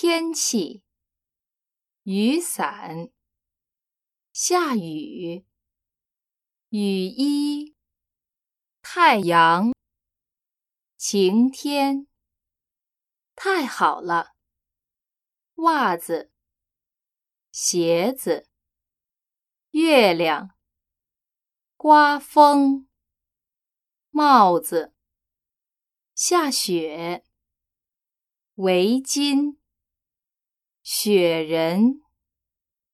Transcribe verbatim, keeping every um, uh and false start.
天气，雨伞，下雨，雨衣，太阳，晴天，太好了，袜子，鞋子，月亮，刮风，帽子，下雪，围巾，雪人。